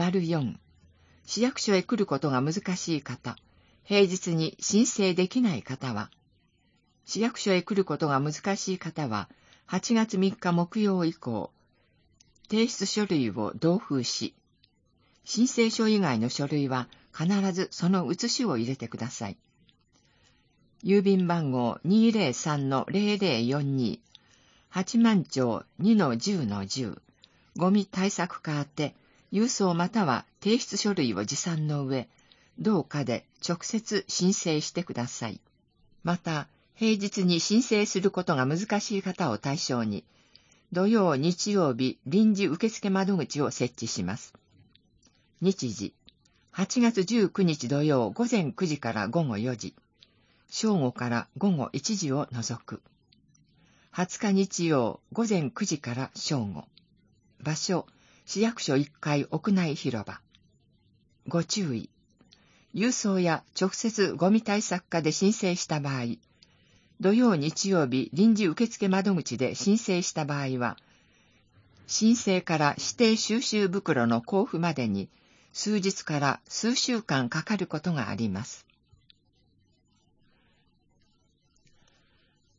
4、市役所へ来ることが難しい方、平日に申請できない方は、市役所へ来ることが難しい方は、8月3日木曜以降、提出書類を同封し、申請書以外の書類は必ずその写しを入れてください。郵便番号 203-0042、八幡町 2-10-10、ゴミ対策課宛て、郵送または提出書類を持参の上、同課で直接申請してください。また、平日に申請することが難しい方を対象に、土曜、日曜日臨時受付窓口を設置します。日時、8月19日土曜午前9時から午後4時、正午から午後1時を除く。20日日曜午前9時から正午。場所、市役所1階屋内広場。ご注意。郵送や直接ゴミ対策課で申請した場合、土曜日曜日臨時受付窓口で申請した場合は、申請から指定収集袋の交付までに数日から数週間かかることがあります。